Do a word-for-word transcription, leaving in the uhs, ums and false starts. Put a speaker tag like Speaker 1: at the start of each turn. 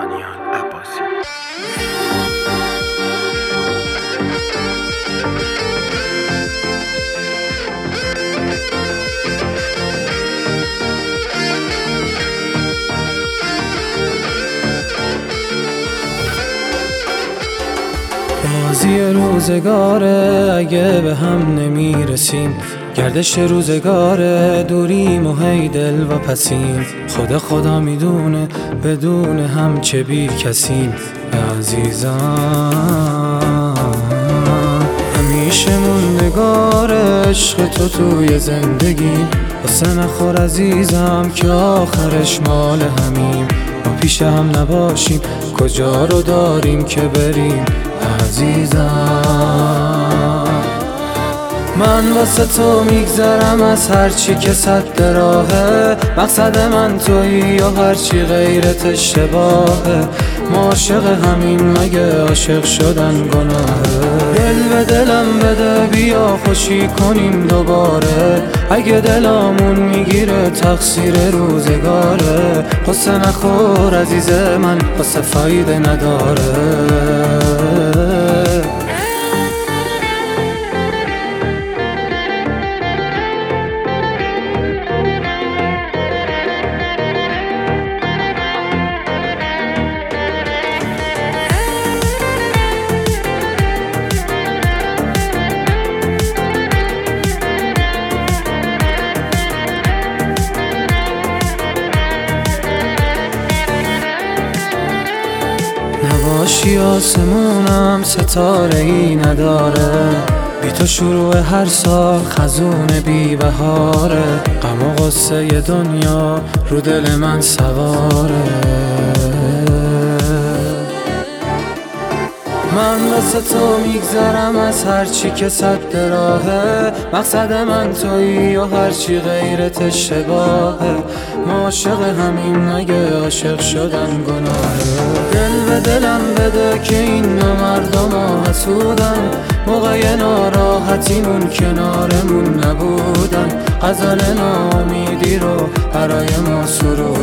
Speaker 1: دانیال عباسی.
Speaker 2: بازی روزگاره اگه به هم نمیرسیم، گردش روزگاره دوریم و هی دل و پسیم. خدا خدا میدونه بدون هم چه بی کسیم. عزیزم همیشه موندگار عشق تو توی زندگیم. واسه نخور عزیزم که آخرش مال همیم. ما پیش هم نباشیم کجا رو داریم که بریم. عزیزم من واسه تو میگذرم از هرچی که صد راهه. مقصد من تویی یا هرچی غیرت اشتباهه. ما عاشق همین مگه عاشق شدن گناهه. دل به دلم بده بیا خوشی کنیم دوباره. اگه دلمون میگیره تقصیر روزگاره. قصه نخور عزیز من قصه فایده نداره. نباشی آسمونم ستاره ای نداره. بی تو شروع هر سال خزون بی بهاره. غم و غصه دنیا رو دل من سواره. من واسه تو میگذرم از هرچی که صد راهه. مقصد من تویی و هرچی غیرت اشتباهه. ما عاشق همین مگه عاشق شدن گناهه. دل به دلم بده که این دو مردم حسودن. موقع ناراحتیمون کنارمون نبودن. غزل ناامیدی رو برای ما سرودن.